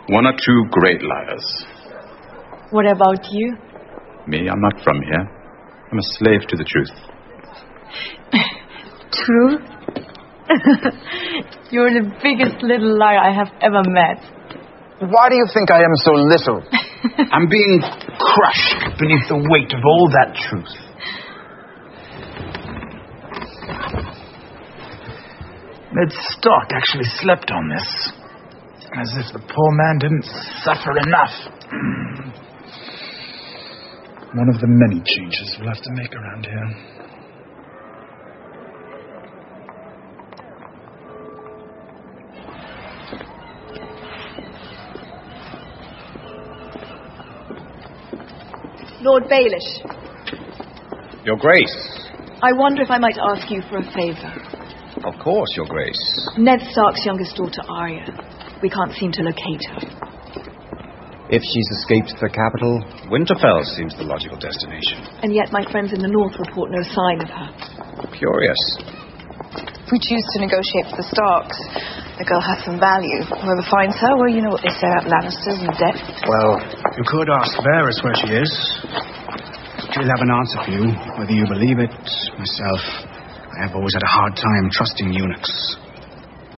One or two great liars. What about you? Me, I'm not from here. I'm a slave to the truth. Truth? You're the biggest little liar I have ever met. Why do you think I am so little? I'm being crushed beneath the weight of all that truth. Ned Stark actually slept on this. As if the poor man didn't suffer enough. One of the many changes we'll have to make around here. Lord Baelish. Your Grace. I wonder if I might ask you for a favor. Of course, Your Grace. Ned Stark's youngest daughter, Arya. We can't seem to locate her. If she's escaped the capital, Winterfell seems the logical destination. And yet my friends in the north report no sign of her. Curious. If we choose to negotiate for the Starks, the girl has some value. Whoever finds her, well, you know what they say about Lannisters and debt. Well, you could ask Varys where she is. She'll have an answer for you, whether you believe it. Myself, I have always had a hard time trusting eunuchs.